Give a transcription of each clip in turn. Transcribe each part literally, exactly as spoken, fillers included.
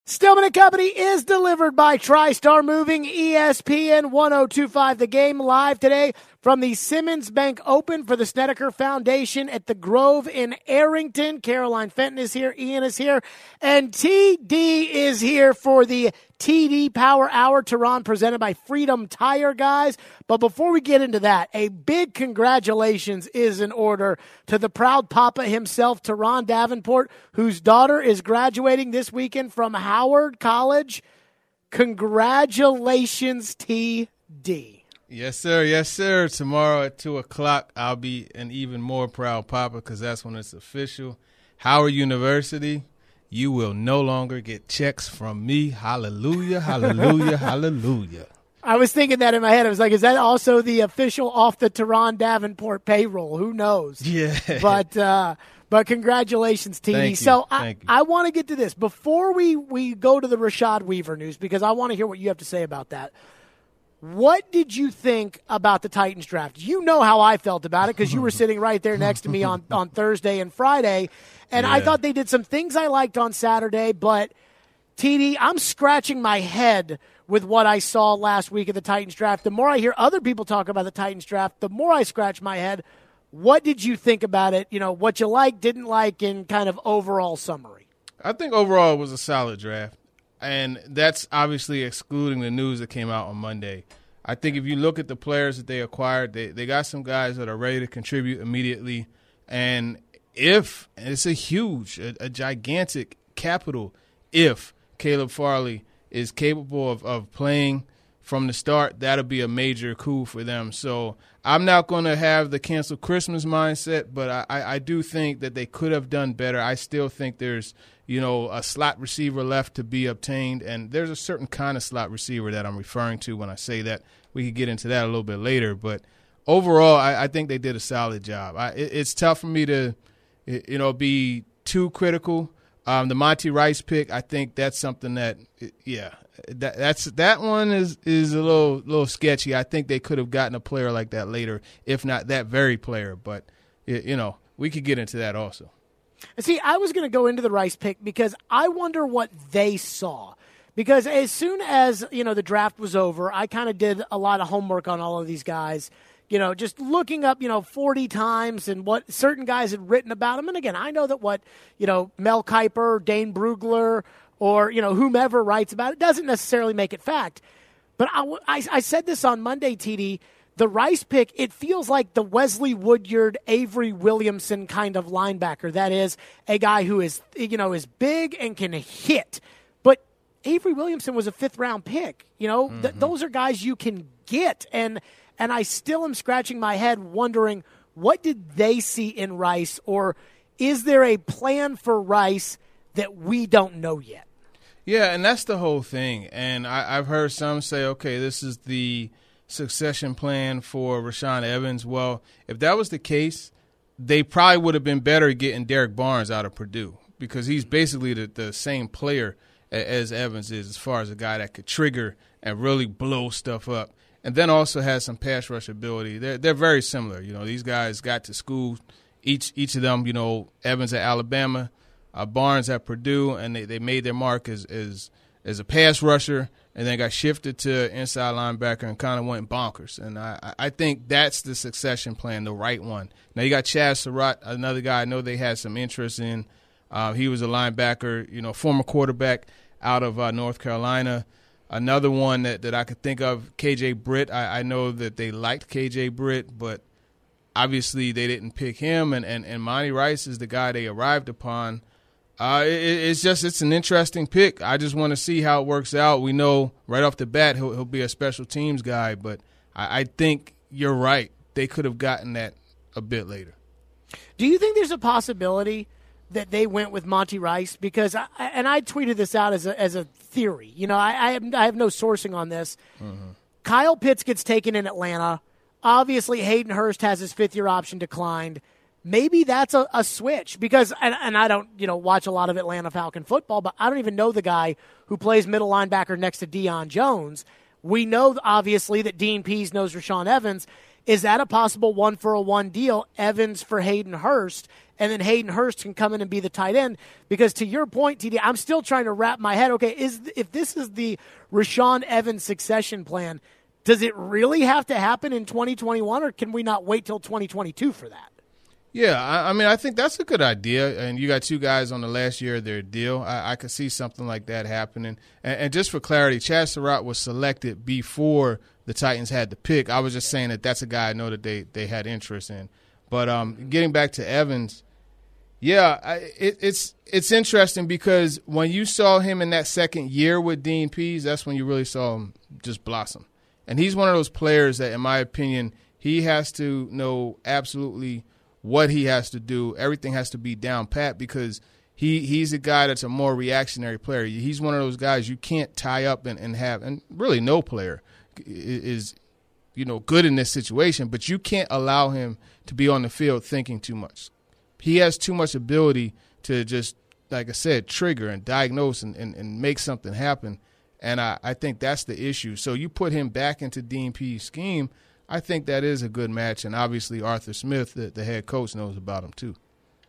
Stillman and Company is delivered by TriStar Moving, E S P N one oh two point five. The Game live today from the Simmons Bank Open for the Snedeker Foundation at the Grove in Arrington. Caroline Fenton is here, Ian is here, and T D is here for the T D Power Hour, Tehran, presented by Freedom Tire, guys. But before we get into that, a big congratulations is in order to the proud papa himself, Tehran Davenport, whose daughter is graduating this weekend from Howard College. Congratulations, T D. Yes, sir. Yes, sir. Tomorrow at two o'clock, I'll be an even more proud papa because that's when it's official. Howard University. You will no longer get checks from me. Hallelujah, hallelujah, hallelujah. I was thinking that in my head. I was like, is that also the official off the Tehran Davenport payroll? Who knows? Yeah. But uh, but congratulations, T D. Thank you. So I, Thank you. I want to get to this. Before we, we go to the Rashad Weaver news, because I want to hear what you have to say about that. What did you think about the Titans draft? You know how I felt about it because you were sitting right there next to me on, on Thursday and Friday. And yeah. I thought they did some things I liked on Saturday, but T D, I'm scratching my head with what I saw last week of the Titans draft. The more I hear other people talk about the Titans draft, the more I scratch my head. What did you think about it? You know, what you liked, didn't like, in kind of overall summary? I think overall it was a solid draft. And that's obviously excluding the news that came out on Monday. I think if you look at the players that they acquired, they, they got some guys that are ready to contribute immediately. And if, and it's a huge, a, a gigantic capital, if Caleb Farley is capable of, of playing from the start, that'll be a major coup for them. So I'm not going to have the cancel Christmas mindset, but I, I, I do think that they could have done better. I still think there's, you know, a slot receiver left to be obtained, and there's a certain kind of slot receiver that I'm referring to when I say that. We could get into that a little bit later, but overall, I, I think they did a solid job. I, it, it's tough for me to, you know, be too critical. Um, the Monty Rice pick, I think that's something that, yeah, that that's that one is is a little little sketchy. I think they could have gotten a player like that later, if not that very player. But you know, we could get into that also. See, I was going to go into the Rice pick because I wonder what they saw. Because as soon as, you know, the draft was over, I kind of did a lot of homework on all of these guys, you know, just looking up, you know, forty times and what certain guys had written about them. And again, I know that what, you know, Mel Kiper, Dane Brugler, or, you know, whomever writes about it doesn't necessarily make it fact. But I, I, I said this on Monday, T D, the Rice pick, it feels like the Wesley Woodyard, Avery Williamson kind of linebacker. That is a guy who is, you know, is big and can hit. But Avery Williamson was a fifth-round pick. You know, mm-hmm. th- those are guys you can get. And and I still am scratching my head wondering, what did they see in Rice? Or is there a plan for Rice that we don't know yet? Yeah, and that's the whole thing. And I, I've heard some say, okay, this is the succession plan for Rashaan Evans. Well, if that was the case, they probably would have been better getting Derek Barnes out of Purdue because he's basically the, the same player as Evans is as far as a guy that could trigger and really blow stuff up, and then also has some pass rush ability. They're they're very similar. You know, these guys got to school, each each of them, you know, Evans at Alabama, uh, Barnes at Purdue, and they, they made their mark as, as as a pass rusher, and then got shifted to inside linebacker and kind of went bonkers. And I, I think that's the succession plan, the right one. Now you got Chaz Surratt, another guy I know they had some interest in. Uh, he was a linebacker, you know, former quarterback out of uh, North Carolina. Another one that, that I could think of, K J Britt. I, I know that they liked K J Britt, but obviously they didn't pick him. And, and, and Monty Rice is the guy they arrived upon. Uh, it, it's just it's an interesting pick. I just want to see how it works out. We know right off the bat he'll, he'll be a special teams guy, but I, I think you're right. They could have gotten that a bit later. Do you think there's a possibility that they went with Monty Rice? Because, I, and I tweeted this out as a as a theory. You know, I I have, I have no sourcing on this. Mm-hmm. Kyle Pitts gets taken in Atlanta. Obviously, Hayden Hurst has his fifth-year option declined. Maybe that's a, a switch because, and, and I don't, you know, watch a lot of Atlanta Falcon football, but I don't even know the guy who plays middle linebacker next to Deion Jones. We know, obviously, that Dean Pease knows Rashaan Evans. Is that a possible one-for-a-one deal, Evans for Hayden Hurst, and then Hayden Hurst can come in and be the tight end? Because to your point, T D, I'm still trying to wrap my head, okay, is if this is the Rashaan Evans succession plan, does it really have to happen in twenty twenty-one, or can we not wait till twenty twenty-two for that? Yeah, I, I mean, I think that's a good idea. And you got two guys on the last year of their deal. I, I could see something like that happening. And, and just for clarity, Chad Surratt was selected before the Titans had the pick. I was just saying that that's a guy I know that they, they had interest in. But um, getting back to Evans, yeah, I, it, it's it's interesting because when you saw him in that second year with Dean Pease, that's when you really saw him just blossom. And he's one of those players that, in my opinion, he has to know absolutely what he has to do. Everything has to be down pat because he, he's a guy that's a more reactionary player. He's one of those guys you can't tie up and, and have, and really no player is, you know, good in this situation, but you can't allow him to be on the field thinking too much. He has too much ability to just, like I said, trigger and diagnose and, and, and make something happen. And I, I think that's the issue. So you put him back into Dean Pease's scheme, I think that is a good match, and obviously Arthur Smith, the, the head coach, knows about him too.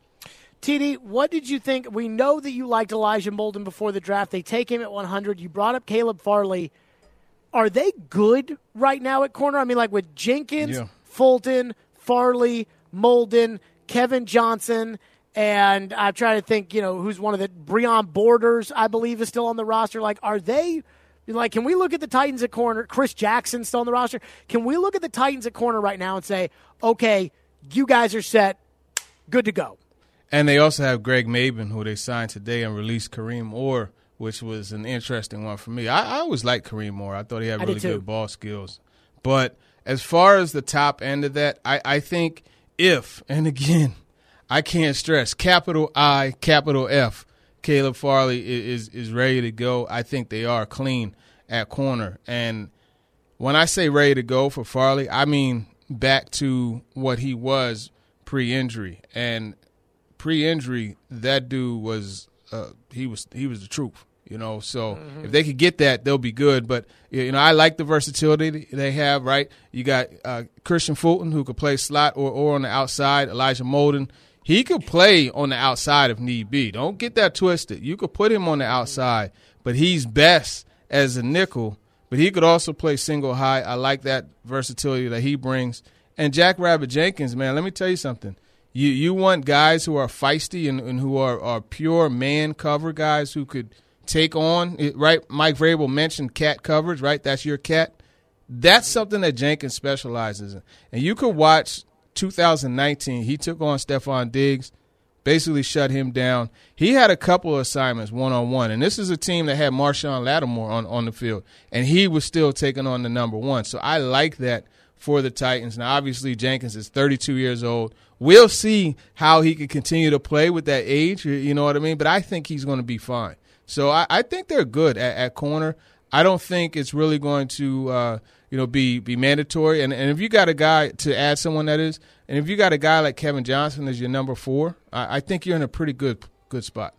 T D, what did you think? We know that you liked Elijah Molden before the draft. They take him at one hundred. You brought up Caleb Farley. Are they good right now at corner? I mean, like with Jenkins, yeah. Fulton, Farley, Molden, Kevin Johnson, and I'm trying to think, you know, who's one of the – Breon Borders, I believe, is still on the roster. Like, are they – Like, can we look at the Titans at corner? Chris Jackson still on the roster. Can we look at the Titans at corner right now and say, okay, you guys are set, good to go? And they also have Greg Maben, who they signed today and released Kareem Orr, which was an interesting one for me. I, I always liked Kareem Orr. I thought he had really good ball skills. But as far as the top end of that, I, I think if, and again, I can't stress, capital I, capital F, Caleb Farley is is ready to go. I think they are clean at corner. And when I say ready to go for Farley, I mean back to what he was pre-injury. And pre-injury, that dude was uh, he was he was the truth, you know. So mm-hmm. if they could get that, they'll be good. But you know, I like the versatility they have. Right, you got uh, Christian Fulton, who could play slot or or on the outside. Elijah Molden. He could play on the outside if need be. Don't get that twisted. You could put him on the outside, but he's best as a nickel. But he could also play single high. I like that versatility that he brings. And Jack Rabbit Jenkins, man, let me tell you something. You you want guys who are feisty and, and who are, are pure man cover guys who could take on, right? Mike Vrabel mentioned cat coverage, right? That's your cat. That's something that Jenkins specializes in. And you could watch – two thousand nineteen, he took on Stephon Diggs, basically shut him down. He had a couple of assignments one-on-one, and this is a team that had Marshawn Lattimore on, on the field, and he was still taking on the number one. So I like that for the Titans. Now, obviously, Jenkins is thirty-two years old. We'll see how he can continue to play with that age, you know what I mean? But I think he's going to be fine. So I, I think they're good at, at corner. I don't think it's really going to uh, – you know, be be mandatory. And and if you got a guy to add someone that is, and if you got a guy like Kevin Johnson as your number four, I, I think you're in a pretty good good spot.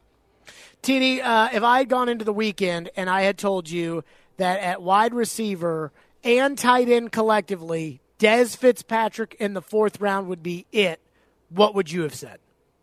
T D, uh, if I had gone into the weekend and I had told you that at wide receiver and tight end collectively, Dez Fitzpatrick in the fourth round would be it, what would you have said?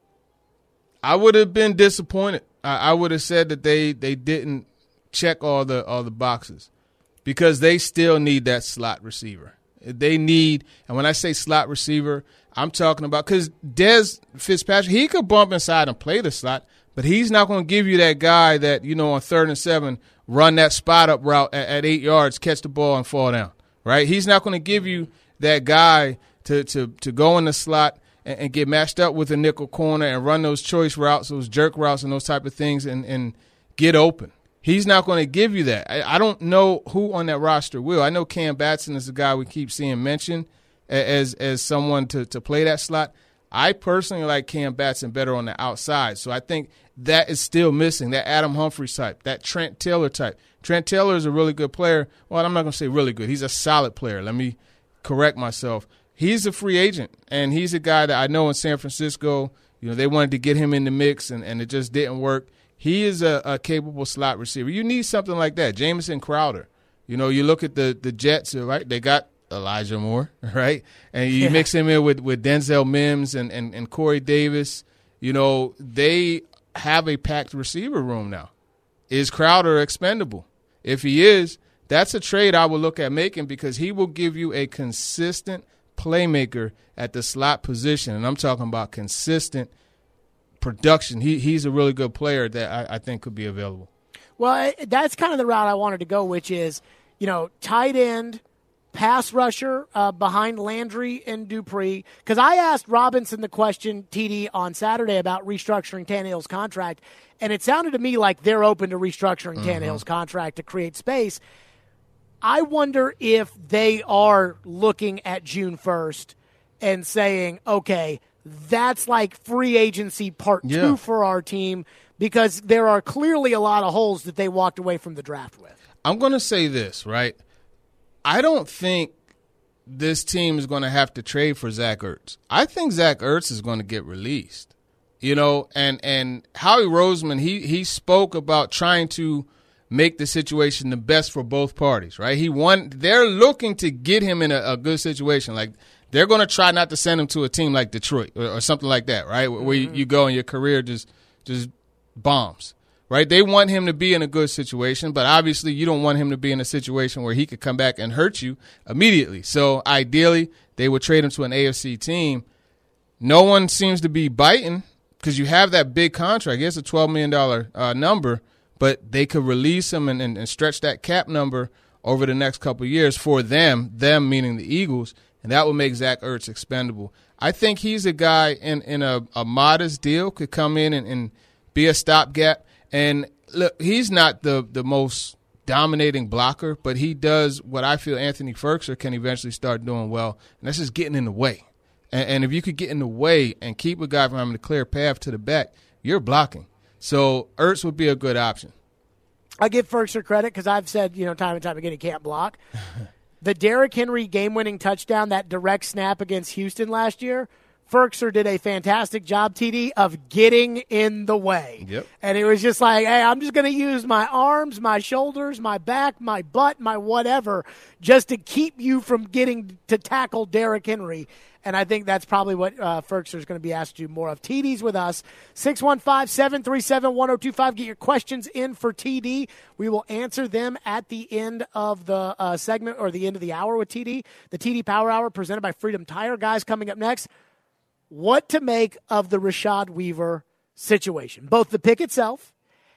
I would have been disappointed. I, I would have said that they, they didn't check all the all the boxes. Because they still need that slot receiver. They need, and when I say slot receiver, I'm talking about, because Dez Fitzpatrick, he could bump inside and play the slot, but he's not going to give you that guy that, you know, on third and seven, run that spot up route at, at eight yards, catch the ball and fall down, right? He's not going to give you that guy to, to, to go in the slot and, and get matched up with a nickel corner and run those choice routes, those jerk routes and those type of things and, and get open. He's not going to give you that. I, I don't know who on that roster will. I know Cam Batson is the guy we keep seeing mentioned as as someone to, to play that slot. I personally like Cam Batson better on the outside. So I think that is still missing, that Adam Humphries type, that Trent Taylor type. Trent Taylor is a really good player. Well, I'm not going to say really good. He's a solid player. Let me correct myself. He's a free agent, and he's a guy that I know in San Francisco, you know, they wanted to get him in the mix, and, and it just didn't work. He is a, a capable slot receiver. You need something like that. Jamison Crowder. You know, you look at the, the Jets, right? They got Elijah Moore, right? And you yeah. mix him in with, with Denzel Mims and, and, and Corey Davis. You know, they have a packed receiver room now. Is Crowder expendable? If he is, that's a trade I would look at making because he will give you a consistent playmaker at the slot position. And I'm talking about consistent production. He He's a really good player that I, I think could be available. Well, that's kind of the route I wanted to go, which is, you know, tight end, pass rusher uh, behind Landry and Dupree. Because I asked Robinson the question, T D, on Saturday about restructuring Tannehill's contract, and it sounded to me like they're open to restructuring mm-hmm. Tannehill's contract to create space. I wonder if they are looking at June first and saying, okay, that's like free agency part yeah. two for our team, because there are clearly a lot of holes that they walked away from the draft with. I'm going to say this, right? I don't think this team is going to have to trade for Zach Ertz. I think Zach Ertz is going to get released. You know, and, and Howie Roseman, he, he spoke about trying to make the situation the best for both parties, right? He won. They're looking to get him in a, a good situation. Like, they're going to try not to send him to a team like Detroit or, or something like that, right? Where mm-hmm. you, you go and your career just just bombs. Right, they want him to be in a good situation, but obviously you don't want him to be in a situation where he could come back and hurt you immediately. So ideally, they would trade him to an A F C team. No one seems to be biting because you have that big contract. It's a twelve million dollars uh, number, but they could release him and, and, and stretch that cap number over the next couple of years for them, them meaning the Eagles, and that would make Zach Ertz expendable. I think he's a guy in, in a, a modest deal, could come in and, and be a stopgap. And look, he's not the, the most dominating blocker, but he does what I feel Anthony Firkser can eventually start doing well, and that's just getting in the way. And, and if you could get in the way and keep a guy from having a clear path to the back, you're blocking. So Ertz would be a good option. I give Firkser credit because I've said, you know, time and time again, he can't block. The Derrick Henry game-winning touchdown, that direct snap against Houston last year, Firkser did a fantastic job, T D, of getting in the way. Yep. And it was just like, hey, I'm just going to use my arms, my shoulders, my back, my butt, my whatever, just to keep you from getting to tackle Derrick Henry. And I think that's probably what uh, Firkser is going to be asked to do more of. T D's with us, six one five, seven three seven, one oh two five. Get your questions in for T D. We will answer them at the end of the uh, segment or the end of the hour with T D. The T D Power Hour presented by Freedom Tire. Guys, coming up next, what to make of the Rashad Weaver situation, both the pick itself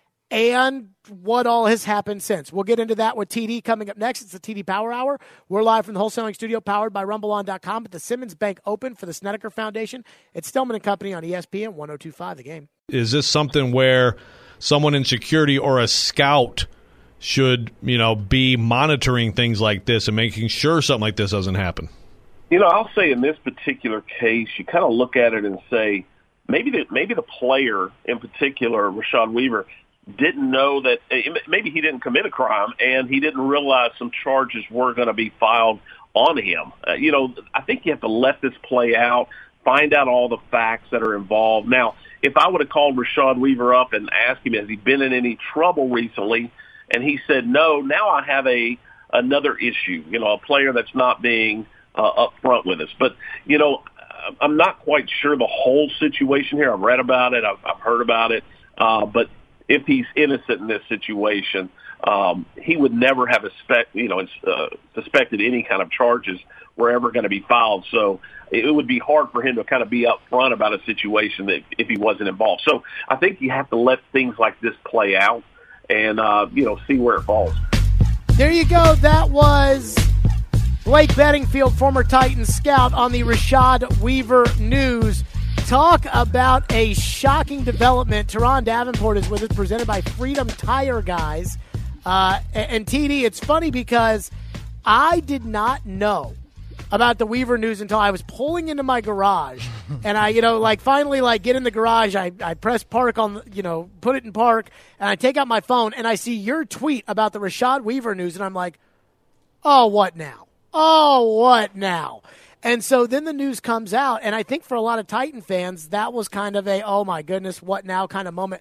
and what all has happened since. We'll get into that with T D coming up next. It's the T D Power Hour. We're live from the wholesaling studio powered by rumble on dot com at the Simmons Bank Open for the Snedeker Foundation. It's Stillman and Company on E S P N one oh two point five The Game. Is this something where someone in security or a scout should, you know, be monitoring things like this and making sure something like this doesn't happen? You know, I'll say in this particular case, you kind of look at it and say maybe the, maybe the player in particular, Rashad Weaver, didn't know that maybe he didn't commit a crime and he didn't realize some charges were going to be filed on him. Uh, you know, I think you have to let this play out, find out all the facts that are involved. Now, if I would have called Rashad Weaver up and asked him, has he been in any trouble recently? And he said, no, now I have a another issue, you know, a player that's not being uh, up front with us. But, you know, I'm not quite sure the whole situation here. I've read about it. I've, I've heard about it. Uh, but if he's innocent in this situation, um, he would never have expect, you know, uh, suspected any kind of charges were ever going to be filed. So it would be hard for him to kind of be up front about a situation that if he wasn't involved. So I think you have to let things like this play out and, uh, you know, see where it falls. There you go. That was Blake Bedingfield, former Titans scout, on the Rashad Weaver news. Talk about a shocking development. Teron Davenport is with us, presented by Freedom Tire, guys. Uh, and, and T D, it's funny because I did not know about the Weaver news until I was pulling into my garage. And I, you know, like finally like get in the garage. I, I press park on, you know, put it in park. And I take out my phone and I see your tweet about the Rashad Weaver news. And I'm like, oh, what now? Oh, what now? And so then the news comes out, and I think for a lot of Titan fans, that was kind of a, oh, my goodness, what now kind of moment.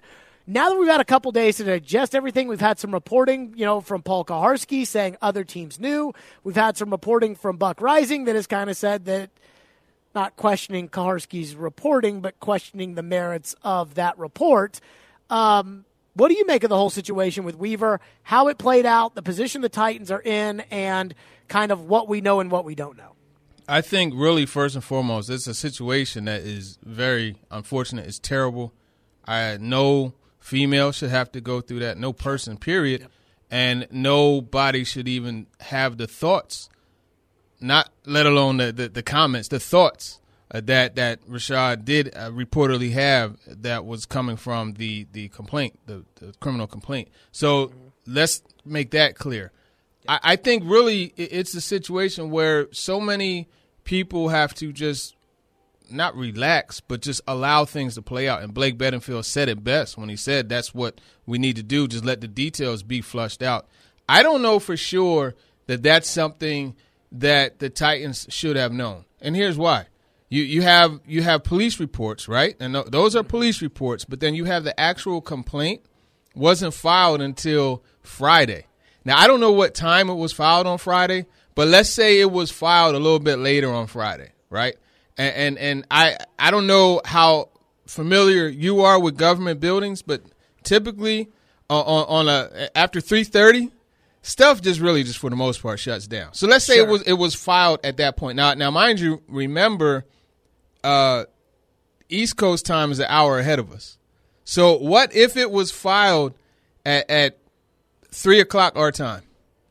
now that we've had a couple days to digest everything, we've had some reporting, you know, from Paul Kuharsky saying other teams knew. We've had some reporting from Buck Rising that has kind of said that, not questioning Kuharsky's reporting, but questioning the merits of that report. Um, what do you make of the whole situation with Weaver, how it played out, the position the Titans are in, and kind of what we know and what we don't know? I think really first and foremost, it's a situation that is very unfortunate. It's terrible. I no female should have to go through that, no person, period. Yep. And nobody should even have the thoughts, not let alone the, the, the comments, the thoughts uh, that that Rashad did uh, reportedly have that was coming from the, the complaint, the, the criminal complaint. So mm-hmm. let's make that clear. I, I think really it's a situation where so many people have to just not relax, but just allow things to play out. And Blake Bedenfield said it best when he said that's what we need to do, just let the details be flushed out. I don't know for sure that that's something – that the Titans should have known. And here's why. You you have you have police reports, right? And th- those are police reports, but then you have the actual complaint wasn't filed until Friday. Now, I don't know what time it was filed on Friday, but let's say it was filed a little bit later on Friday, right? And and, and I I don't know how familiar you are with government buildings, but typically uh, on on a after three thirty, stuff just really just for the most part shuts down. So let's say sure. it was it was filed at that point. Now, now mind you, remember, uh, East Coast time is an hour ahead of us. So what if it was filed at, at three o'clock our time?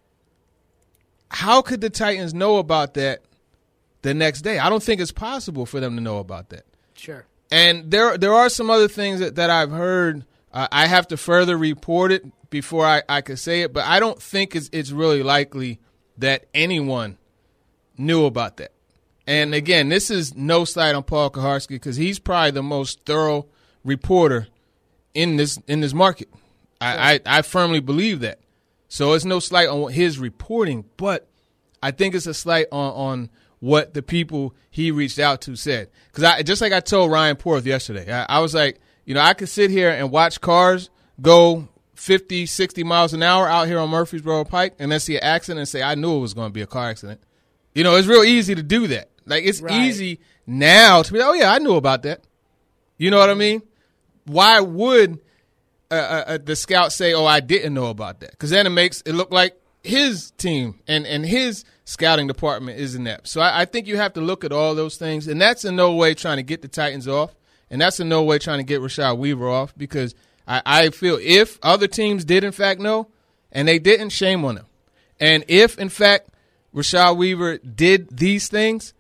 How could the Titans know about that the next day? I don't think it's possible for them to know about that. Sure. And there there are some other things that, that I've heard. Uh, I have to further report it before I, I could say it, but I don't think it's, it's really likely that anyone knew about that. And, again, this is no slight on Paul Kuharsky because he's probably the most thorough reporter in this in this market. I, I, I firmly believe that. So it's no slight on his reporting, but I think it's a slight on, on what the people he reached out to said. Because I just like I told Ryan Porth yesterday, I, I was like, you know, I could sit here and watch cars go fifty, sixty miles an hour out here on Murfreesboro Pike and then see an accident and say, I knew it was going to be a car accident. You know, it's real easy to do that. Like, it's right. easy now to be, oh, yeah, I knew about that. You know what I mean? Why would uh, uh, the scout say, oh, I didn't know about that? Because then it makes it look like his team and, and his scouting department is inept. So I, I think you have to look at all those things, and that's in no way trying to get the Titans off, and that's in no way trying to get Rashad Weaver off because I, I feel if other teams did, in fact, know, and they didn't, shame on them. And if, in fact, Rashad Weaver did these things,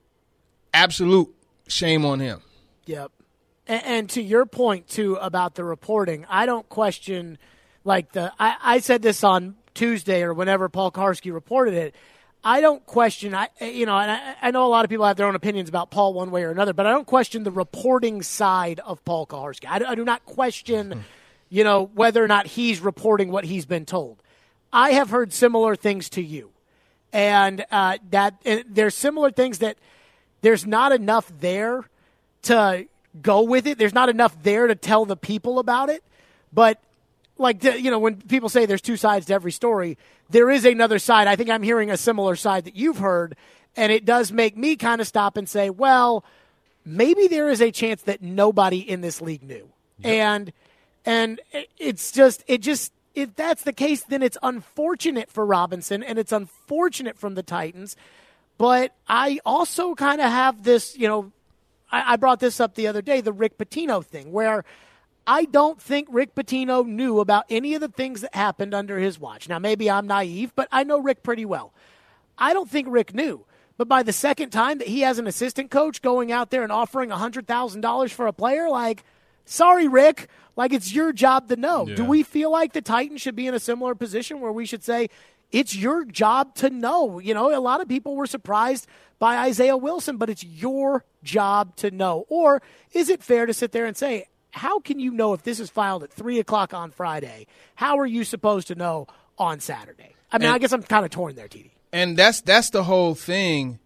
absolute shame on him. Yep. And, and to your point, too, about the reporting, I don't question, like, the I, I said this on Tuesday or whenever Paul Kuharsky reported it. I don't question, I you know, and I, I know a lot of people have their own opinions about Paul one way or another, but I don't question the reporting side of Paul Kuharsky. I, I do not question, you know, whether or not he's reporting what he's been told. I have heard similar things to you. And uh, that and there's similar things that there's not enough there to go with it. There's not enough there to tell the people about it. But, like, to, you know, when people say there's two sides to every story, there is another side. I think I'm hearing a similar side that you've heard, and it does make me kind of stop and say, well, maybe there is a chance that nobody in this league knew. Yep. And and it's just, it just, if that's the case, then it's unfortunate for Robinson, and it's unfortunate from the Titans. But I also kind of have this, you know, I, I brought this up the other day, the Rick Pitino thing, where I don't think Rick Pitino knew about any of the things that happened under his watch. Now, maybe I'm naive, but I know Rick pretty well. I don't think Rick knew. But by the second time that he has an assistant coach going out there and offering one hundred thousand dollars for a player, like, sorry, Rick, like, it's your job to know. Yeah. Do we feel like the Titans should be in a similar position where we should say, it's your job to know? You know, a lot of people were surprised by Isaiah Wilson, but it's your job to know. Or is it fair to sit there and say, how can you know if this is filed at three o'clock on Friday? How are you supposed to know on Saturday? I mean, and, I guess I'm kind of torn there, T D. And that's that's the whole thing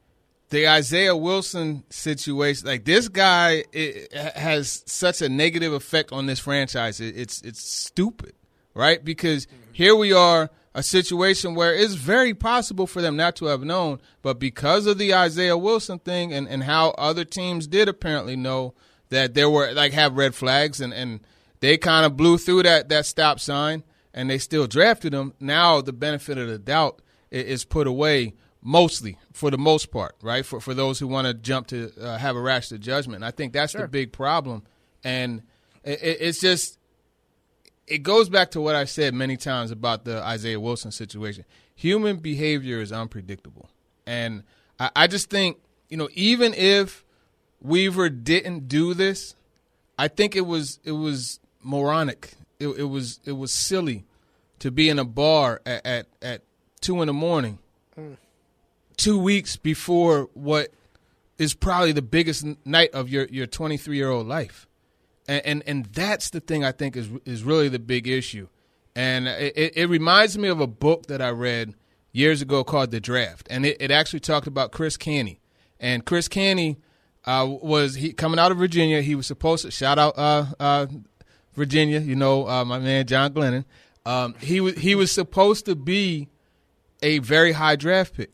the Isaiah Wilson situation, like this guy it, has such a negative effect on this franchise. It, it's it's stupid, right? Because here we are, a situation where it's very possible for them not to have known, but because of the Isaiah Wilson thing and, and how other teams did apparently know that there were, like, have red flags, and, and they kind of blew through that, that stop sign, and they still drafted him. Now the benefit of the doubt is put away mostly, for the most part, right, for, for those who want to jump to uh, have a rash to judgment. And I think that's sure. the big problem. And it, it's just – it goes back to what I've said many times about the Isaiah Wilson situation. Human behavior is unpredictable. And I, I just think, you know, even if Weaver didn't do this, I think it was it was moronic. It, it was it was silly to be in a bar at, at, at two in the morning, mm. two weeks before what is probably the biggest night of your, your twenty-three-year-old life. And, and and that's the thing I think is is really the big issue. And it, it reminds me of a book that I read years ago called The Draft. And it, it actually talked about Chris Canty. And Chris Canty uh, was he coming out of Virginia. He was supposed to – shout out uh, uh, Virginia, you know, uh, my man John Glennon. Um, he, was, he was supposed to be a very high draft pick.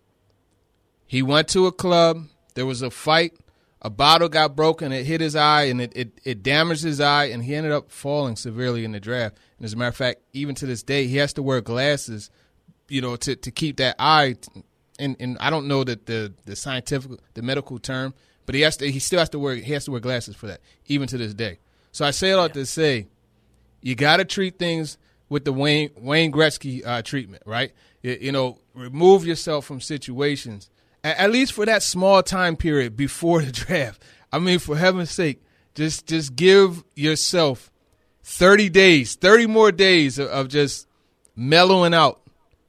He went to a club. There was a fight. A bottle got broken, it hit his eye, and it, it, it damaged his eye, and he ended up falling severely in the draft. And as a matter of fact, even to this day, he has to wear glasses, you know, to, to keep that eye. And, and I don't know that the, the scientific, the medical term, but he has to. He still has to wear. He has to wear glasses for that, even to this day. So I say it all yeah. to say, you got to treat things with the Wayne Wayne Gretzky uh, treatment, right? You, you know, remove yourself from situations. At least for that small time period before the draft. I mean, for heaven's sake, just just give yourself thirty days, thirty more days of, of just mellowing out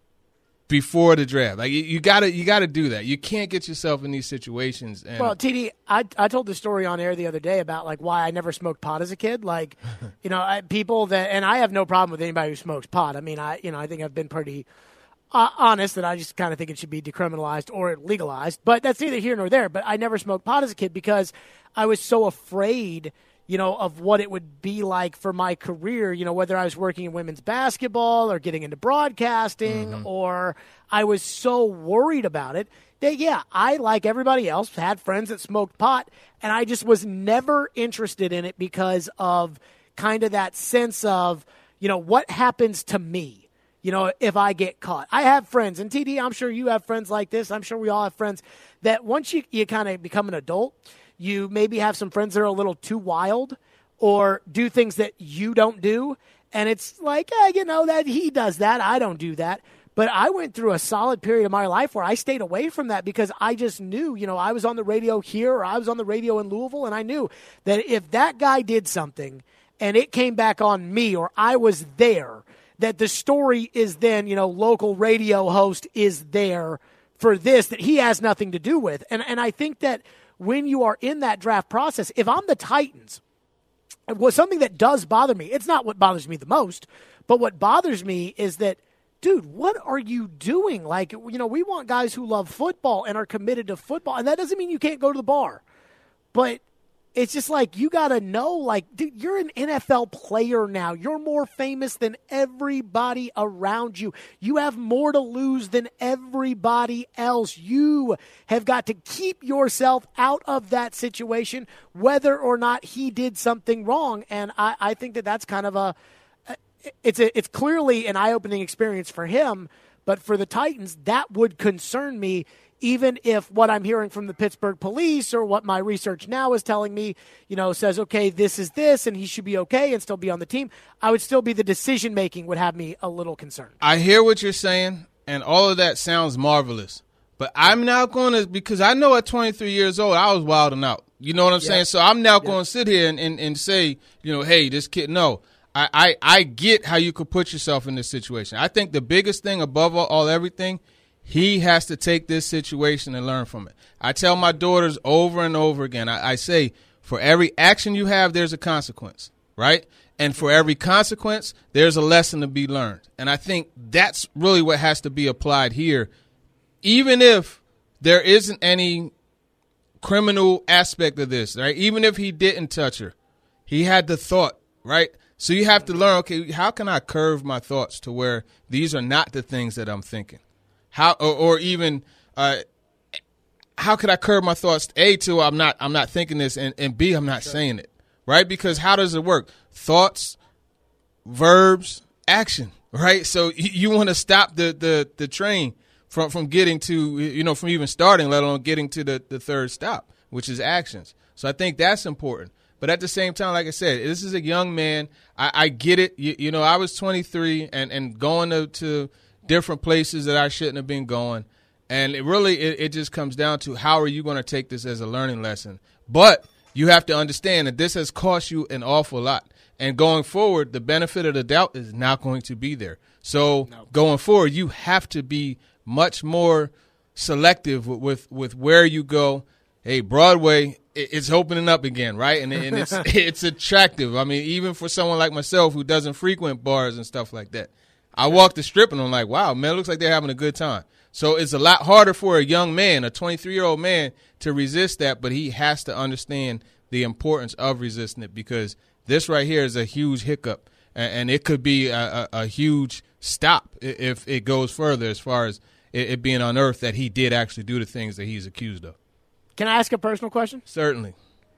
before the draft. Like you, you gotta you gotta do that. You can't get yourself in these situations. And well, T D, I I told the story on air the other day about like why I never smoked pot as a kid. Like, you know, I, people that, and I have no problem with anybody who smokes pot. I mean, I you know I think I've been pretty. Uh, honest that I just kind of think it should be decriminalized or legalized, but that's neither here nor there. But I never smoked pot as a kid because I was so afraid, you know, of what it would be like for my career, you know, whether I was working in women's basketball or getting into broadcasting, mm-hmm. or I was so worried about it that, yeah, I, like everybody else, had friends that smoked pot, and I just was never interested in it because of kind of that sense of, you know, what happens to me? You know, if I get caught. I have friends, and T D, I'm sure you have friends like this. I'm sure we all have friends that once you, you kind of become an adult, you maybe have some friends that are a little too wild or do things that you don't do. And it's like, eh, you know, that he does that. I don't do that. But I went through a solid period of my life where I stayed away from that because I just knew, you know, I was on the radio here or I was on the radio in Louisville, and I knew that if that guy did something and it came back on me or I was there, that the story is then, you know, local radio host is there for this that he has nothing to do with. And and I think that when you are in that draft process, if I'm the Titans, it was something that does bother me. It's not what bothers me the most, but what bothers me is that, dude, what are you doing? Like, you know, we want guys who love football and are committed to football, and that doesn't mean you can't go to the bar. But it's just like you got to know, like, dude, you're an N F L player now. You're more famous than everybody around you. You have more to lose than everybody else. You have got to keep yourself out of that situation, whether or not he did something wrong. And I, I think that that's kind of a it's a it's clearly an eye-opening experience for him. But for the Titans, that would concern me. Even if what I'm hearing from the Pittsburgh police or what my research now is telling me, you know, says, okay, this is this, and he should be okay and still be on the team, I would still be the decision-making would have me a little concerned. I hear what you're saying, and all of that sounds marvelous. But I'm not going to, because I know at twenty-three years old, I was wilding out. You know what I'm yep. saying? So I'm now yep. going to sit here and, and, and say, you know, hey, this kid, no. I, I, I get how you could put yourself in this situation. I think the biggest thing above all, all everything, he has to take this situation and learn from it. I tell my daughters over and over again, I, I say, for every action you have, there's a consequence, right? And for every consequence, there's a lesson to be learned. And I think that's really what has to be applied here. Even if there isn't any criminal aspect of this, right? Even if he didn't touch her, he had the thought, right? So you have to learn, okay, how can I curve my thoughts to where these are not the things that I'm thinking? How, or, or even, uh, how could I curb my thoughts? A, to I'm not, I'm not thinking this, and, and B, I'm not sure. saying it, right? Because how does it work? Thoughts, verbs, action, right? So you, you want to stop the, the, the train from, from getting to, you know, from even starting, let alone getting to the, the third stop, which is actions. So I think that's important. But at the same time, like I said, this is a young man. I, I get it. You, you know, I was twenty-three and, and going to, to different places that I shouldn't have been going. And it really, it, it just comes down to how are you going to take this as a learning lesson? But you have to understand that this has cost you an awful lot. And going forward, the benefit of the doubt is not going to be there. So no. going forward, you have to be much more selective with, with, with where you go. Hey, Broadway, it's opening up again, right? And, and it's it's attractive. I mean, even for someone like myself who doesn't frequent bars and stuff like that. I walk the strip and I'm like, wow, man, it looks like they're having a good time. So it's a lot harder for a young man, a twenty-three-year-old man, to resist that, but he has to understand the importance of resisting it because this right here is a huge hiccup, and, and it could be a, a, a huge stop if it goes further as far as it, it being unearthed that he did actually do the things that he's accused of. Can I ask a personal question? Certainly.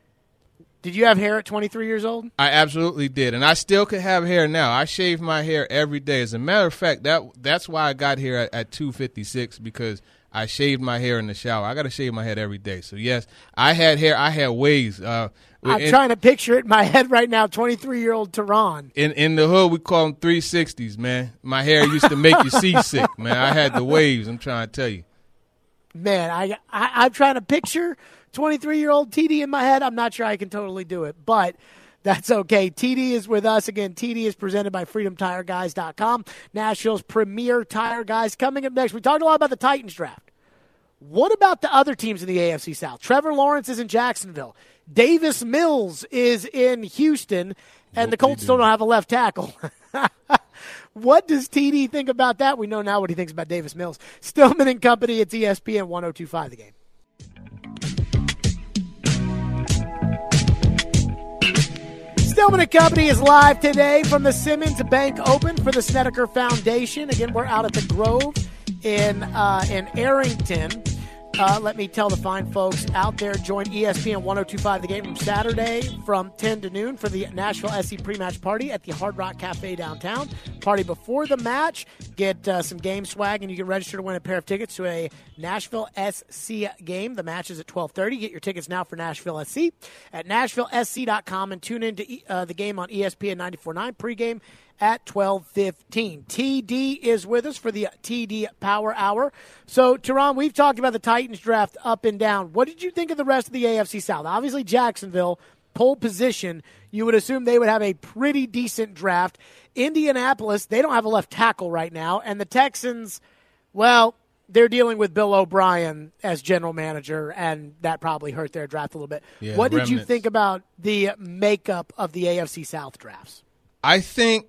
Did you have hair at twenty-three years old? I absolutely did, and I still could have hair now. I shave my hair every day. As a matter of fact, that that's why I got here at, at two fifty-six because I shaved my hair in the shower. I got to shave my head every day. So, yes, I had hair. I had waves. Uh, I'm in, trying to picture it in my head right now, twenty-three-year-old Teron. In in the hood, we call them three sixties, man. My hair used to make you seasick, man. I had the waves, I'm trying to tell you. Man, I, I, I'm trying to picture twenty-three-year-old T D in my head. I'm not sure I can totally do it, but that's okay. T D is with us. Again, T D is presented by freedom tire guys dot com, Nashville's premier tire guys. Coming up next, we talked a lot about the Titans draft. What about the other teams in the A F C South? Trevor Lawrence is in Jacksonville. Davis Mills is in Houston, and the Colts still don't have a left tackle. What does T D think about that? We know now what he thinks about Davis Mills. Stillman and Company, it's E S P N one oh two point five The Game. Stillman and Company is live today from the Simmons Bank Open for the Snedeker Foundation. Again, we're out at the Grove in uh, in Arrington. Uh, let me tell the fine folks out there, join E S P N one oh two point five The Game from Saturday from ten to noon for the Nashville S C pre-match party at the Hard Rock Cafe downtown. Party before the match. Get uh, some game swag, and you can register to win a pair of tickets to a Nashville S C game. The match is at twelve thirty. Get your tickets now for Nashville S C at Nashville S C dot com and tune in to uh, the game on E S P N ninety-four point nine pregame at twelve fifteen. T D is with us for the T D Power Hour. So, Teron, we've talked about the Titans draft up and down. What did you think of the rest of the A F C South? Obviously, Jacksonville, pole position. You would assume they would have a pretty decent draft. Indianapolis, they don't have a left tackle right now. And the Texans, well, they're dealing with Bill O'Brien as general manager, and that probably hurt their draft a little bit. Yeah, what did remnants. you think about the makeup of the A F C South drafts? I think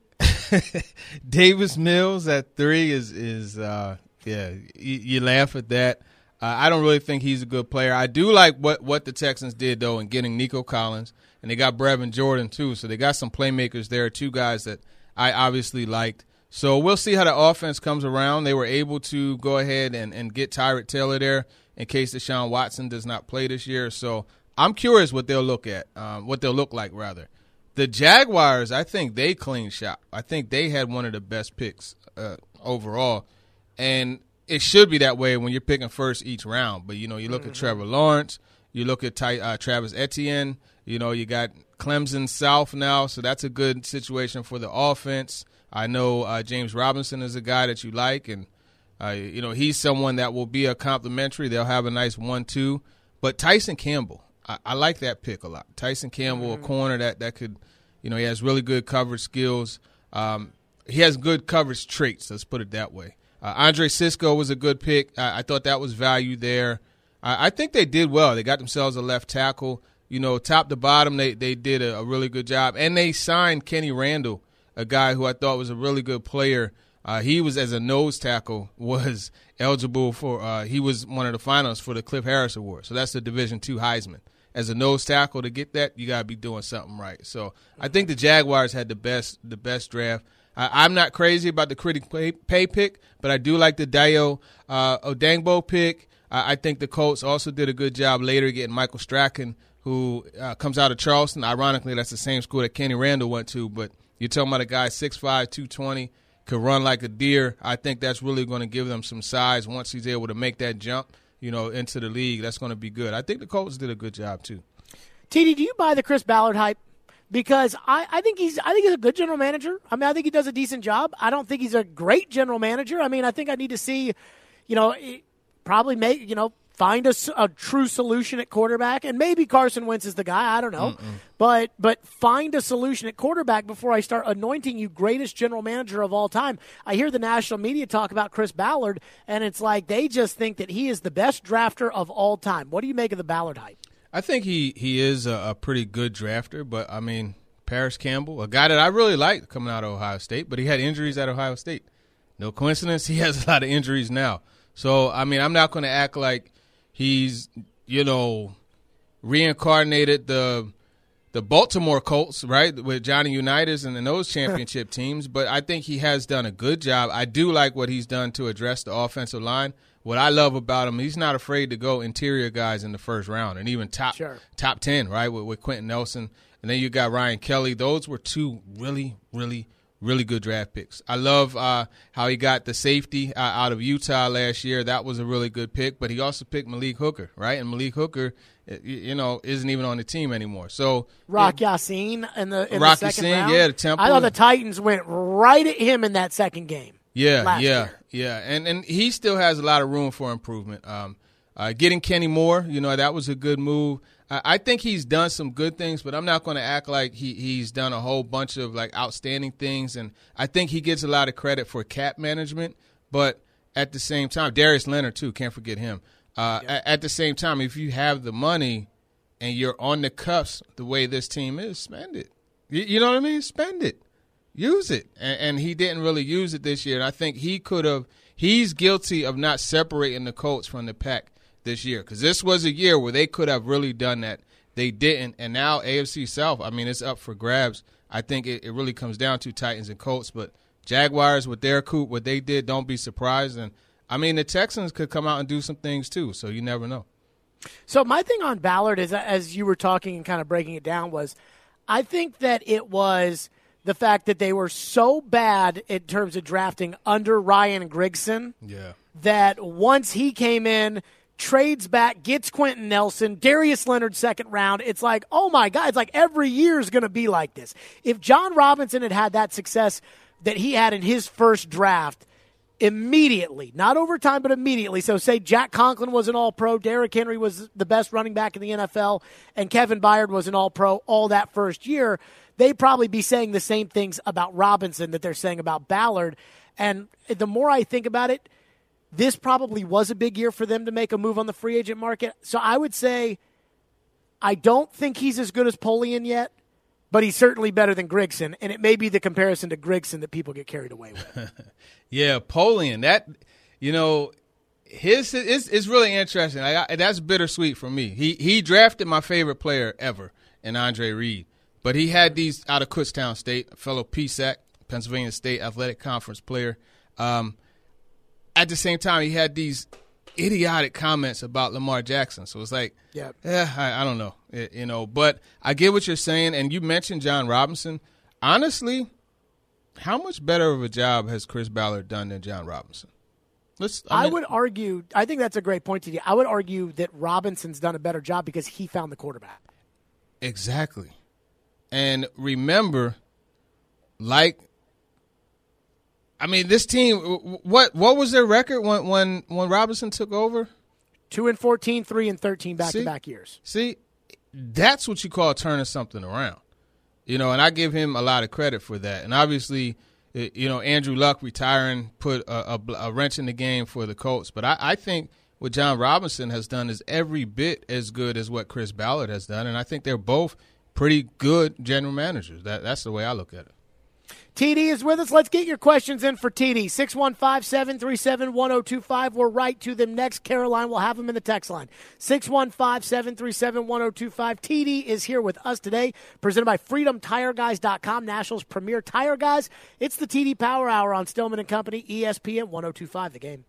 Davis Mills at three is is uh, yeah. You, you laugh at that. Uh, I don't really think he's a good player. I do like what, what the Texans did though in getting Nico Collins, and they got Brevin Jordan too. So they got some playmakers there, two guys that I obviously liked. So we'll see how the offense comes around. They were able to go ahead and, and get Tyrod Taylor there in case Deshaun Watson does not play this year. So I'm curious what they'll look at, um, what they'll look like rather. The Jaguars, I think they clean shop. I think they had one of the best picks uh, overall. And it should be that way when you're picking first each round. But, you know, you look mm-hmm. at Trevor Lawrence, you look at Ty, uh, Travis Etienne, you know, you got Clemson South now, so that's a good situation for the offense. I know uh, James Robinson is a guy that you like, and, uh, you know, he's someone that will be a complimentary. They'll have a nice one two. But Tyson Campbell, I, I like that pick a lot. Tyson Campbell, mm-hmm. a corner that, that could, you know, he has really good coverage skills. Um, he has good coverage traits, let's put it that way. Uh, Andre Sisco was a good pick. I, I thought that was value there. I, I think they did well. They got themselves a left tackle. You know, top to bottom, they, they did a, a really good job. And they signed Kenny Randall, a guy who I thought was a really good player Uh, he was, as a nose tackle, was eligible for uh, – he was one of the finalists for the Cliff Harris Award. So that's the Division two Heisman. As a nose tackle, to get that, you got to be doing something right. So I think the Jaguars had the best the best draft. I, I'm not crazy about the critic pay, pay pick, but I do like the Dayo uh, Odangbo pick. I, I think the Colts also did a good job later getting Michael Strachan, who uh, comes out of Charleston. Ironically, that's the same school that Kenny Randall went to, but you're talking about a guy six five, two twenty, could run like a deer. I think that's really going to give them some size once he's able to make that jump, you know, into the league. That's going to be good. I think the Colts did a good job too. T D, do you buy the Chris Ballard hype? Because I, I think he's I think he's a good general manager. I mean, I think he does a decent job. I don't think he's a great general manager. I mean, I think I need to see, you know, probably make, you know, find a, a true solution at quarterback, and maybe Carson Wentz is the guy. I don't know. Mm-mm. But but find a solution at quarterback before I start anointing you greatest general manager of all time. I hear the national media talk about Chris Ballard, and it's like they just think that he is the best drafter of all time. What do you make of the Ballard hype? I think he, he is a, a pretty good drafter, but, I mean, Paris Campbell, a guy that I really liked coming out of Ohio State, but he had injuries at Ohio State. No coincidence, he has a lot of injuries now. So, I mean, I'm not going to act like he's, you know, reincarnated the the Baltimore Colts, right, with Johnny Unitas and, and those championship teams. But I think he has done a good job. I do like what he's done to address the offensive line. What I love about him, he's not afraid to go interior guys in the first round and even top sure. top ten, right, with, with Quentin Nelson. And then you got Ryan Kelly. Those were two really, really Really good draft picks. I love uh, how he got the safety uh, out of Utah last year. That was a really good pick. But he also picked Malik Hooker, right? And Malik Hooker, you know, isn't even on the team anymore. So Rock Ya-Sin in the in Rock the second Ya-Sin, round. yeah, the Temple. I thought the Titans went right at him in that second game. Yeah, last yeah, year. yeah. And and he still has a lot of room for improvement. Um, uh, getting Kenny Moore, you know, that was a good move. I think he's done some good things, but I'm not going to act like he, he's done a whole bunch of, like, outstanding things. And I think he gets a lot of credit for cap management. But at the same time, Darius Leonard, too, can't forget him. Uh, yeah. at, at the same time, if you have the money and you're on the cusp the way this team is, spend it. You, you know what I mean? Spend it. Use it. And, and he didn't really use it this year. And I think he could have – he's guilty of not separating the Colts from the pack this year, because this was a year where they could have really done that. They didn't, and now A F C South, I mean, it's up for grabs. I think it, it really comes down to Titans and Colts, but Jaguars with their coup, what they did, don't be surprised. And, I mean, the Texans could come out and do some things too, so you never know. So my thing on Ballard is, as you were talking and kind of breaking it down, was I think that it was the fact that they were so bad in terms of drafting under Ryan Grigson yeah. that once he came in – trades back, gets Quentin Nelson, Darius Leonard second round. It's like, oh, my God, it's like every year is going to be like this. If John Robinson had had that success that he had in his first draft immediately, not over time, but immediately. So say Jack Conklin was an all-pro, Derrick Henry was the best running back in the N F L, and Kevin Byard was an all-pro all that first year, they'd probably be saying the same things about Robinson that they're saying about Ballard. And the more I think about it, this probably was a big year for them to make a move on the free agent market. So I would say I don't think he's as good as Polian yet, but he's certainly better than Grigson, and it may be the comparison to Grigson that people get carried away with. Yeah, Polian, that, you know, his is is really interesting. I, that's bittersweet for me. He he drafted my favorite player ever in Andre Reed, but he had these out of Kutztown State, a fellow P S A C, Pennsylvania State Athletic Conference player. Um At the same time, he had these idiotic comments about Lamar Jackson. So it's like, yep. yeah, I, I don't know, it, you know. But I get what you're saying, and you mentioned John Robinson. Honestly, how much better of a job has Chris Ballard done than John Robinson? Let's. I, mean, I would argue. I think that's a great point to you. I would argue that Robinson's done a better job because he found the quarterback. Exactly, and remember, like. I mean, this team. What what was their record when when, when Robinson took over? Two and fourteen, three and thirteen back to back years. See, that's what you call turning something around, you know. And I give him a lot of credit for that. And obviously, you know, Andrew Luck retiring put a, a, a wrench in the game for the Colts. But I, I think what John Robinson has done is every bit as good as what Chris Ballard has done. And I think they're both pretty good general managers. That that's the way I look at it. T D is with us. Let's get your questions in for T D. six one five, seven three seven, one oh two five. We're right to them next. Caroline will have them in the text line. six one five, seven three seven, one oh two five. T D is here with us today, presented by freedom tire guys dot com, Nashville's premier tire guys. It's the T D Power Hour on Stillman and Company, E S P N one oh two five, The Game.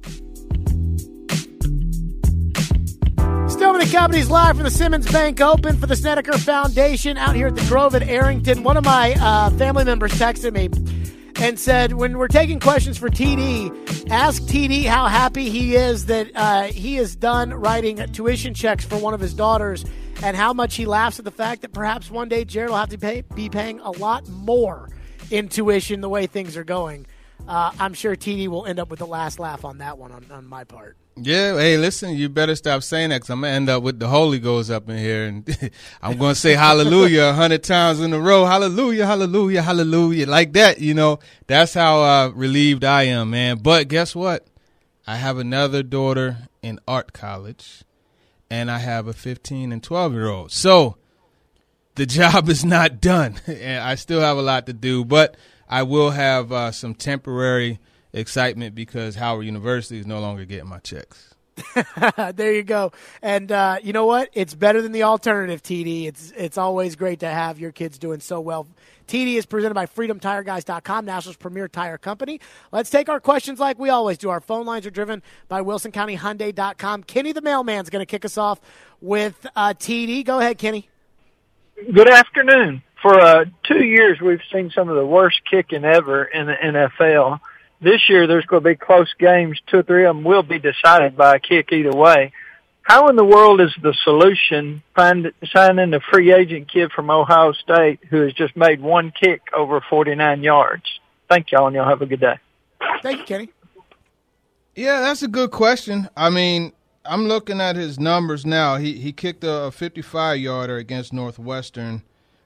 Stillman and Company's live from the Simmons Bank Open for the Snedeker Foundation out here at the Grove at Arrington. One of my uh, family members texted me and said, when we're taking questions for T D, ask T D how happy he is that uh, he is done writing tuition checks for one of his daughters and how much he laughs at the fact that perhaps one day Jared will have to pay, be paying a lot more in tuition the way things are going. Uh, I'm sure T D will end up with the last laugh on that one on, on my part. Yeah, hey, listen, you better stop saying that because I'm going to end up with the Holy Ghost up in here. And I'm going to say hallelujah a hundred times in a row. Hallelujah, hallelujah, hallelujah. Like that, you know. That's how uh, relieved I am, man. But guess what? I have another daughter in art college, and I have a fifteen and twelve-year-old. So the job is not done, and I still have a lot to do. But I will have uh, some temporary excitement because Howard University is no longer getting my checks. There you go. And uh, you know what? It's better than the alternative, T D. It's it's always great to have your kids doing so well. T D is presented by freedom tire guys dot com, Nashville's premier tire company. Let's take our questions like we always do. Our phone lines are driven by wilson county hyundai dot com. Kenny the mailman's going to kick us off with uh, T D. Go ahead, Kenny. Good afternoon. For uh, two years, we've seen some of the worst kicking ever in the N F L. This year, there's going to be close games. Two or three of them will be decided by a kick either way. How in the world is the solution find, signing the free agent kid from Ohio State who has just made one kick over forty-nine yards? Thank y'all, and y'all have a good day. Thank you, Kenny. Yeah, that's a good question. I mean, I'm looking at his numbers now. He he kicked a fifty-five-yarder against Northwestern,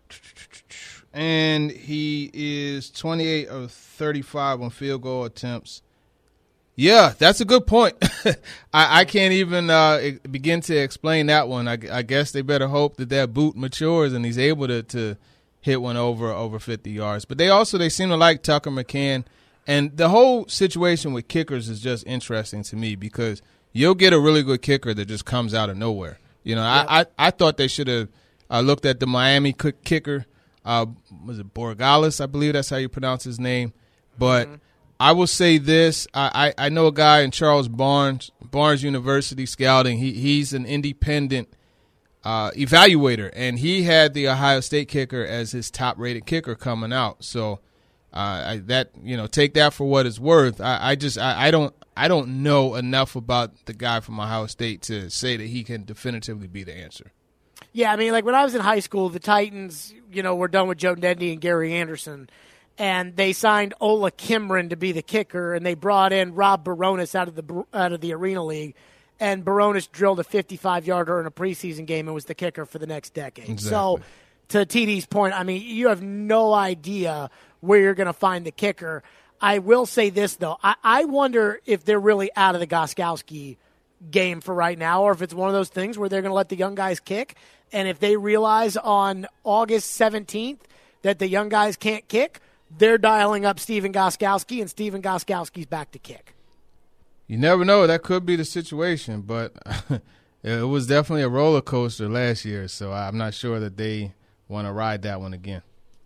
and he is twenty-eight of thirty-five on field goal attempts. Yeah, that's a good point. I, I can't even uh, begin to explain that one. I, I guess they better hope that that boot matures and he's able to, to hit one over over fifty yards. But they also they seem to like Tucker McCann. And the whole situation with kickers is just interesting to me because you'll get a really good kicker that just comes out of nowhere. You know, yep. I, I, I thought they should have uh, looked at the Miami kicker. Uh, was it Borregales? I believe that's how you pronounce his name. But mm-hmm. I will say this. I, I, I know a guy in Charles Barnes, Barnes University Scouting. He He's an independent uh, evaluator, and he had the Ohio State kicker as his top-rated kicker coming out. So uh, I, that you know, take that for what it's worth. I, I just I, I don't I don't know enough about the guy from Ohio State to say that he can definitively be the answer. Yeah, I mean, like when I was in high school, the Titans, you know, were done with Joe Dendy and Gary Anderson. And they signed Ola Kimron to be the kicker, and they brought in Rob Baronis out of the out of the Arena League, and Baronis drilled a fifty-five-yarder in a preseason game and was the kicker for the next decade. Exactly. So, to T D's point, I mean, you have no idea where you're going to find the kicker. I will say this, though. I, I wonder if they're really out of the Gostkowski game for right now, or if it's one of those things where they're going to let the young guys kick, and if they realize on August seventeenth that the young guys can't kick, they're dialing up Stephen Gostkowski, and Stephen Gostkowski's back to kick. You never know. That could be the situation, but it was definitely a roller coaster last year, so I'm not sure that they want to ride that one again.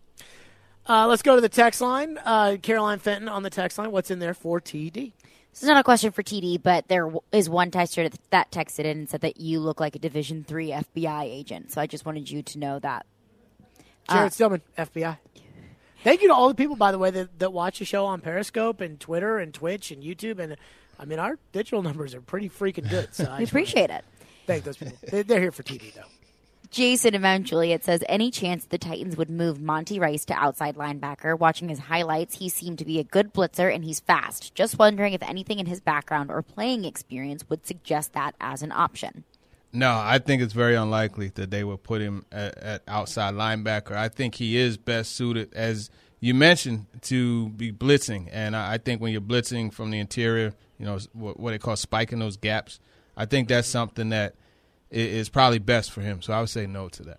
Uh, let's go to the text line. Uh, Caroline Fenton on the text line. What's in there for T D? This is not a question for T D, but there is one texter that texted in and said that you look like a Division three F B I agent, so I just wanted you to know that. Jared uh, Stillman, F B I. Thank you to all the people, by the way, that, that watch the show on Periscope and Twitter and Twitch and YouTube. And, I mean, our digital numbers are pretty freaking good. So we appreciate it. Thank those people. They're here for T V, though. Jason eventually, it says, any chance the Titans would move Monty Rice to outside linebacker? Watching his highlights, he seemed to be a good blitzer, and he's fast. Just wondering if anything in his background or playing experience would suggest that as an option. No, I think it's very unlikely that they will put him at, at outside linebacker. I think he is best suited, as you mentioned, to be blitzing. And I, I think when you're blitzing from the interior, you know, what, what they call spiking those gaps, I think that's something that is probably best for him. So I would say no to that.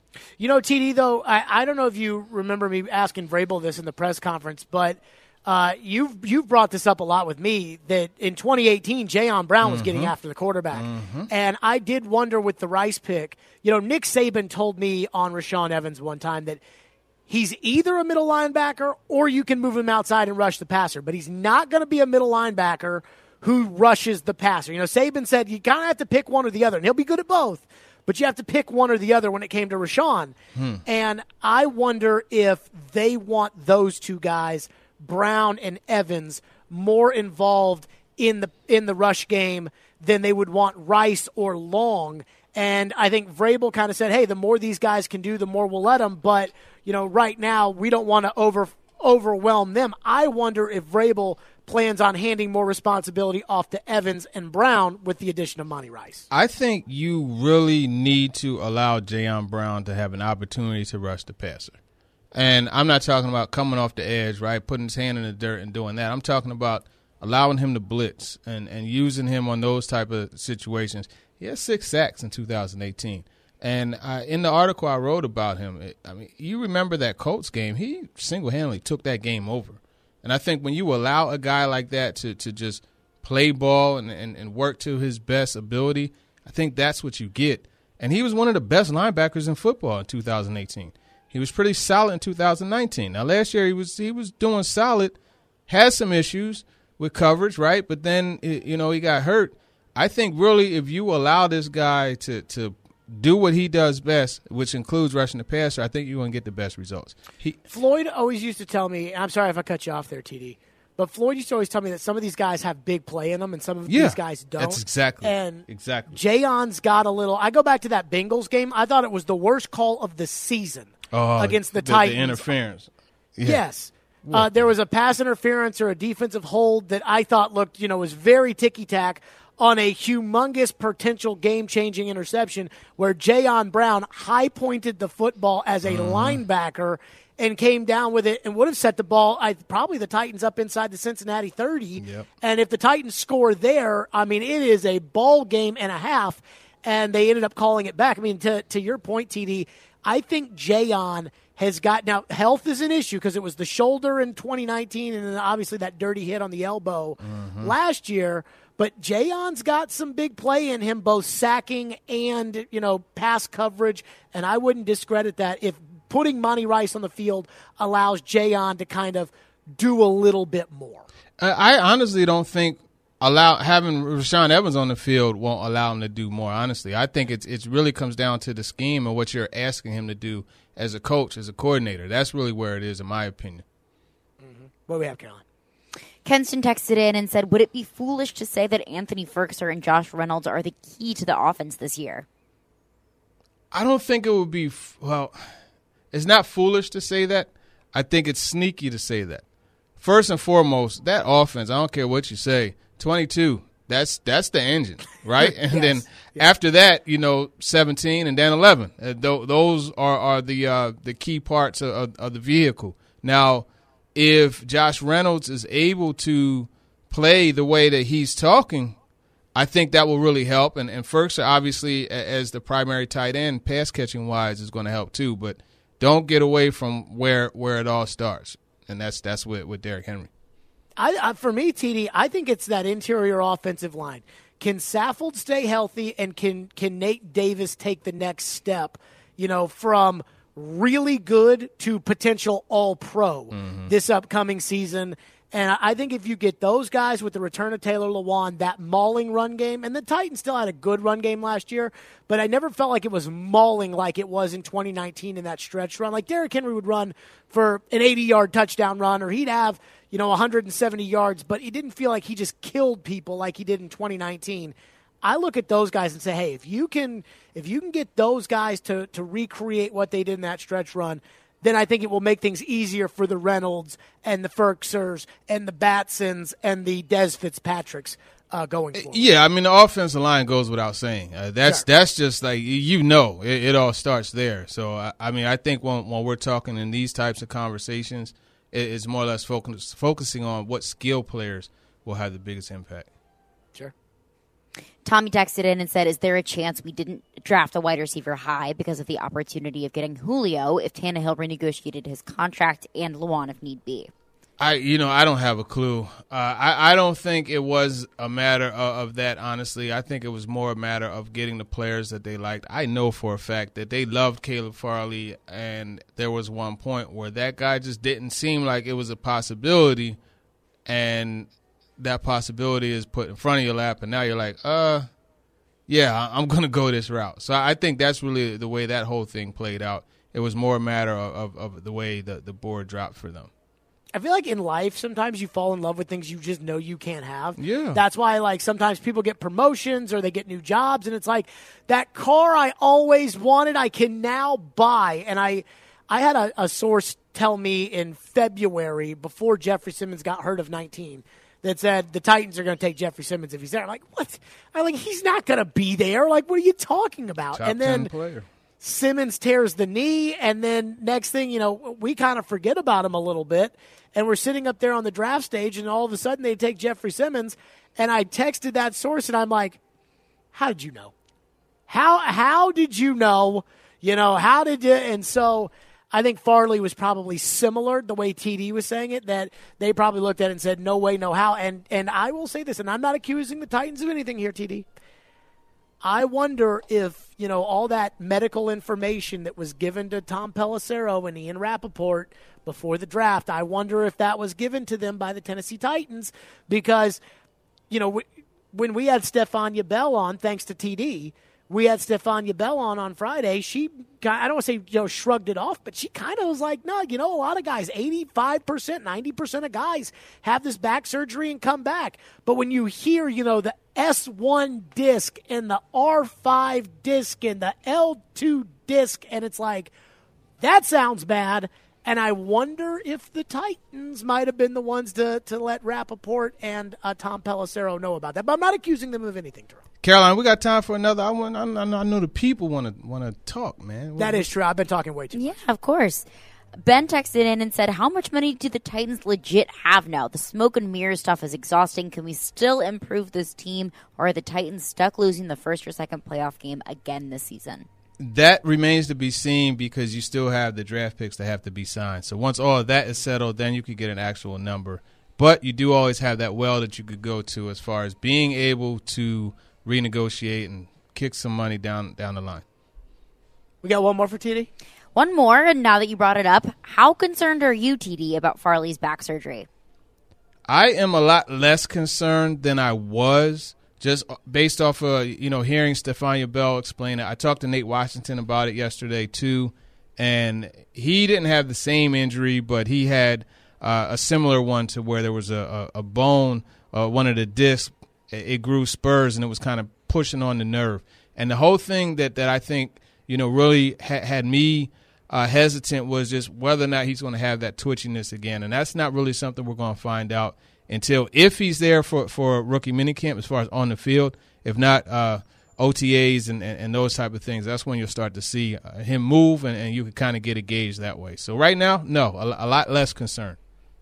You know, T D, though, I, I don't know if you remember me asking Vrabel this in the press conference, but uh, you've, you've brought this up a lot with me, that in twenty eighteen, Jayon Brown mm-hmm. was getting after the quarterback. Mm-hmm. And I did wonder with the Rice pick, you know, Nick Saban told me on Rashaan Evans one time that he's either a middle linebacker or you can move him outside and rush the passer, but he's not going to be a middle linebacker who rushes the passer. You know, Saban said you kind of have to pick one or the other, and he'll be good at both. But you have to pick one or the other when it came to Rashaan. Hmm. And I wonder if they want those two guys, Brown and Evans, more involved in the in the rush game than they would want Rice or Long. And I think Vrabel kind of said, hey, the more these guys can do, the more we'll let them. But, you know, right now we don't want to over overwhelm them. I wonder if Vrabel plans on handing more responsibility off to Evans and Brown with the addition of Monty Rice. I think you really need to allow Jayon Brown to have an opportunity to rush the passer. And I'm not talking about coming off the edge, right, putting his hand in the dirt and doing that. I'm talking about allowing him to blitz and, and using him on those type of situations. He has six sacks in two thousand eighteen. And I, in the article I wrote about him, it, I mean, you remember that Colts game, he single-handedly took that game over. And I think when you allow a guy like that to, to just play ball and, and, and work to his best ability, I think that's what you get. And he was one of the best linebackers in football in two thousand eighteen. He was pretty solid in two thousand nineteen. Now, last year he was he was doing solid, had some issues with coverage, right? But then, you know, he got hurt. I think really if you allow this guy to, to do what he does best, which includes rushing the passer, I think you're going to get the best results. He, Floyd always used to tell me, I'm sorry if I cut you off there, T D, but Floyd used to always tell me that some of these guys have big play in them and some of yeah, these guys don't. That's exactly. And exactly. Jayon's got a little – I go back to that Bengals game. I thought it was the worst call of the season uh, against the, the Titans. The interference. Yeah. Yes. Uh, there was a pass interference or a defensive hold that I thought looked, you know, was very ticky-tack on a humongous potential game-changing interception where Jayon Brown high-pointed the football as a mm-hmm. linebacker and came down with it and would have set the ball, I, probably the Titans up inside the Cincinnati thirty. Yep. And if the Titans score there, I mean, it is a ball game and a half, and they ended up calling it back. I mean, to, to your point, T D, I think Jayon has got – now, health is an issue because it was the shoulder in twenty nineteen and then obviously that dirty hit on the elbow mm-hmm. last year. But Jayon's got some big play in him, both sacking and, you know, pass coverage, and I wouldn't discredit that if putting Monty Rice on the field allows Jayon to kind of do a little bit more. I honestly don't think allow having Rashaan Evans on the field won't allow him to do more, honestly. I think it's it really comes down to the scheme and what you're asking him to do as a coach, as a coordinator. That's really where it is, in my opinion. Mm-hmm. What do we have, Caroline? Kenston texted in and said, would it be foolish to say that Anthony Firkser and Josh Reynolds are the key to the offense this year? I don't think it would be – well, it's not foolish to say that. I think it's sneaky to say that. First and foremost, that offense, I don't care what you say, twenty-two, that's that's the engine, right? And yes. then yes. after that, you know, seventeen and then eleven. Uh, th- those are, are the uh, the key parts of, of, of the vehicle. Now, if Josh Reynolds is able to play the way that he's talking, I think that will really help. And, and Firkser, obviously, as the primary tight end, pass-catching-wise, is going to help too. But don't get away from where where it all starts, and that's that's with, with Derrick Henry. I, I, for me, T D, I think it's that interior offensive line. Can Saffold stay healthy, and can can Nate Davis take the next step, you know, from really good to potential all-pro mm-hmm. this upcoming season? And I think if you get those guys with the return of Taylor Lewan, that mauling run game, and the Titans still had a good run game last year, but I never felt like it was mauling like it was in twenty nineteen in that stretch run. Like Derrick Henry would run for an eighty-yard touchdown run, or he'd have, you know, one hundred seventy yards, but it didn't feel like he just killed people like he did in twenty nineteen. I look at those guys and say, hey, if you can if you can get those guys to to recreate what they did in that stretch run, then I think it will make things easier for the Reynolds and the Firksers and the Batsons and the Des Fitzpatricks uh, going forward. Yeah, I mean, the offensive line goes without saying. Uh, that's sure. that's just like, you know, it, it all starts there. So, I, I mean, I think when, when we're talking in these types of conversations, it, it's more or less focus, focusing on what skill players will have the biggest impact. Sure. Tommy texted in and said, is there a chance we didn't draft a wide receiver high because of the opportunity of getting Julio if Tannehill renegotiated his contract and Luan if need be? I, you know, I don't have a clue. Uh, I, I don't think it was a matter of, of that, honestly. I think it was more a matter of getting the players that they liked. I know for a fact that they loved Caleb Farley, and there was one point where that guy just didn't seem like it was a possibility, and that possibility is put in front of your lap, and now you're like, uh, yeah, I'm going to go this route. So I think that's really the way that whole thing played out. It was more a matter of, of, of the way the, the board dropped for them. I feel like in life, sometimes you fall in love with things you just know you can't have. Yeah. That's why, like, sometimes people get promotions or they get new jobs, and it's like, that car I always wanted, I can now buy. And I I had a, a source tell me in February, before Jeffrey Simmons got hurt of nineteen, that said the Titans are going to take Jeffrey Simmons if he's there. I'm like, what? I'm like, he's not going to be there. Like, what are you talking about? Top and then ten player. Simmons tears the knee, and then next thing, you know, we kind of forget about him a little bit. And we're sitting up there on the draft stage, and all of a sudden they take Jeffrey Simmons. And I texted that source, and I'm like, how did you know? How how did you know? You know, how did you? And so I think Farley was probably similar, the way T D was saying it, that they probably looked at it and said, no way, no how. And, and I will say this, and I'm not accusing the Titans of anything here, T D. I wonder if, you know, all that medical information that was given to Tom Pelissero and Ian Rappaport before the draft, I wonder if that was given to them by the Tennessee Titans because, you know, when we had Stephania Bell on, thanks to T D, we had Stephania Bell on on Friday. She, I don't want to say, you know, shrugged it off, but she kind of was like, no, you know, a lot of guys, eighty-five percent, ninety percent of guys have this back surgery and come back. But when you hear, you know, the S one disc and the R five disc and the L two disc, and it's like, that sounds bad. And I wonder if the Titans might have been the ones to, to let Rappaport and uh, Tom Pelissero know about that. But I'm not accusing them of anything, Terrell. Caroline, we got time for another. I want. I know the people want to want to talk, man. That is true. I've been talking way too much. Yeah, of course. Ben texted in and said, how much money do the Titans legit have now? The smoke and mirrors stuff is exhausting. Can we still improve this team, or are the Titans stuck losing the first or second playoff game again this season? That remains to be seen because you still have the draft picks that have to be signed. So once all of that is settled, then you could get an actual number. But you do always have that well that you could go to as far as being able to renegotiate and kick some money down down the line. We got one more for T D? One more, and now that you brought it up, how concerned are you, T D, about Farley's back surgery? I am a lot less concerned than I was, just based off of, you know, hearing Stephania Bell explain it. I talked to Nate Washington about it yesterday, too, and he didn't have the same injury, but he had uh, a similar one to where there was a, a, a bone, uh, one of the discs, it grew spurs, and it was kind of pushing on the nerve. And the whole thing that, that I think, you know, really ha- had me uh, hesitant was just whether or not he's going to have that twitchiness again. And that's not really something we're going to find out until if he's there for, for rookie minicamp as far as on the field. If not, uh, O T As and, and, and those type of things, that's when you'll start to see uh, him move, and, and you can kind of get a gauge that way. So right now, no, a, a lot less concerned.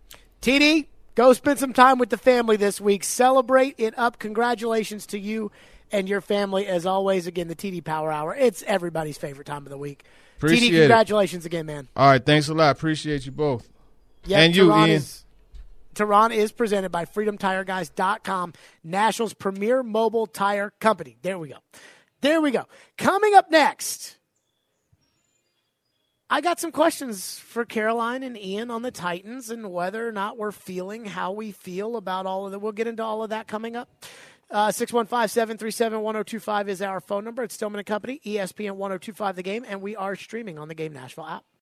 T D, go spend some time with the family this week. Celebrate it up. Congratulations to you and your family. As always, again, the T D Power Hour. It's everybody's favorite time of the week. Appreciate T D, congratulations it. again, man. All right, thanks a lot. Appreciate you both. Yep, and you, Tehran Ian. Is, Tehran is presented by Freedom Tire Guys dot com, Nashville's premier mobile tire company. There we go. There we go. Coming up next, I got some questions for Caroline and Ian on the Titans and whether or not we're feeling how we feel about all of that. We'll get into all of that coming up. Uh, six one five, seven three seven, one oh two five is our phone number. It's Stillman and Company, E S P N ten twenty-five The Game, and we are streaming on the Game Nashville app.